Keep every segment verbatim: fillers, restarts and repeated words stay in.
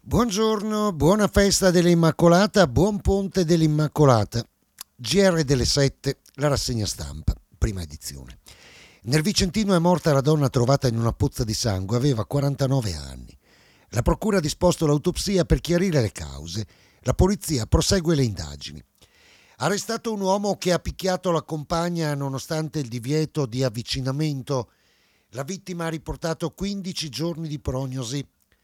Buongiorno, buona festa dell'Immacolata, buon ponte dell'Immacolata. G R delle sette, la rassegna stampa, prima edizione. Nel Vicentino è morta la donna trovata in una pozza di sangue, aveva quarantanove anni. La procura ha disposto l'autopsia per chiarire le cause. La polizia prosegue le indagini. Arrestato un uomo che ha picchiato la compagna nonostante il divieto di avvicinamento. La vittima ha riportato quindici giorni di prognosi.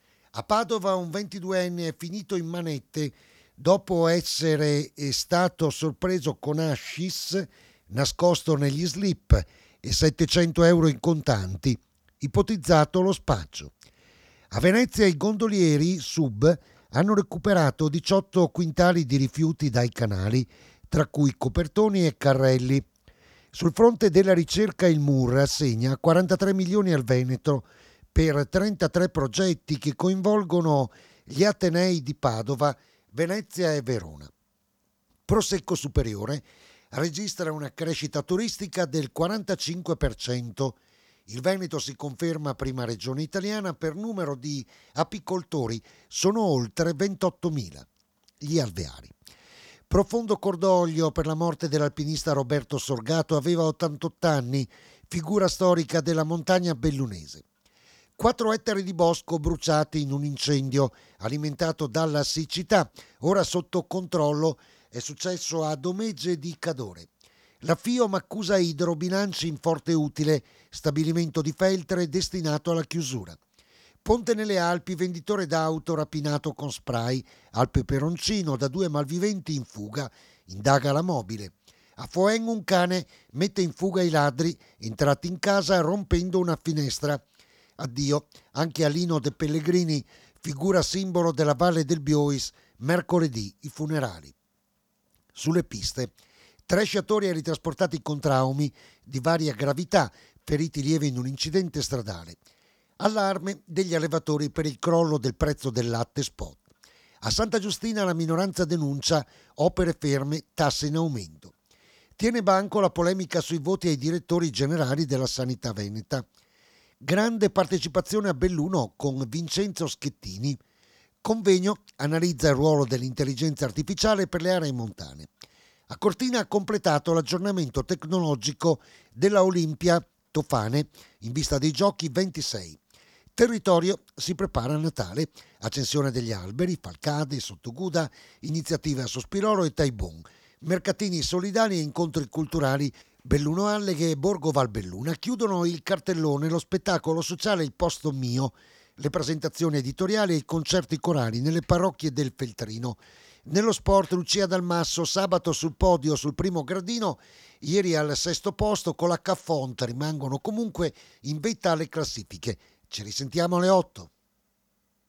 A Padova un ventiduenne è finito in manette dopo essere stato sorpreso con hashish nascosto negli slip e settecento euro in contanti, ipotizzato lo spaccio. A Venezia i gondolieri sub hanno recuperato diciotto quintali di rifiuti dai canali, tra cui copertoni e carrelli. Sul fronte della ricerca il M U R assegna quarantatré milioni al Veneto per trentatré progetti che coinvolgono gli Atenei di Padova, Venezia e Verona. Prosecco Superiore registra una crescita turistica del quarantacinque per cento. Il Veneto si conferma prima regione italiana per numero di apicoltori, sono oltre ventottomila. Gli alveari. Profondo cordoglio per la morte dell'alpinista Roberto Sorgato, aveva ottantotto anni, figura storica della montagna bellunese. Quattro ettari di bosco bruciati in un incendio alimentato dalla siccità, ora sotto controllo, è successo a Domegge di Cadore. La FIOM accusa Idro bilanci in forte utile, stabilimento di Feltre destinato alla chiusura. Ponte nelle Alpi, venditore d'auto rapinato con spray, al peperoncino da due malviventi in fuga, indaga la mobile. A Foen un cane mette in fuga i ladri, entrati in casa rompendo una finestra. Addio anche a Lino De Pellegrini, figura simbolo della Valle del Biois, mercoledì i funerali. Sulle piste, tre sciatori ritrasportati con traumi di varia gravità, feriti lievi in un incidente stradale. Allarme degli allevatori per il crollo del prezzo del latte spot. A Santa Giustina la minoranza denuncia opere ferme, tasse in aumento. Tiene banco la polemica sui voti ai direttori generali della sanità veneta. Grande partecipazione a Belluno con Vincenzo Schettini. Convegno analizza il ruolo dell'intelligenza artificiale per le aree montane. A Cortina ha completato l'aggiornamento tecnologico della Olimpia Tofane in vista dei giochi ventisei. Territorio si prepara a Natale, accensione degli alberi, falcate, sottoguda, iniziative a Sospirolo e Taibon, mercatini solidali e incontri culturali. Belluno Alleghe e Borgo Valbelluna chiudono il cartellone, lo spettacolo sociale Il Posto Mio, le presentazioni editoriali e i concerti corali nelle parrocchie del Feltrino. Nello sport Lucia Dalmasso sabato sul podio sul primo gradino, ieri al sesto posto con la Caffont rimangono comunque in vetta alle classifiche. Ci risentiamo alle otto.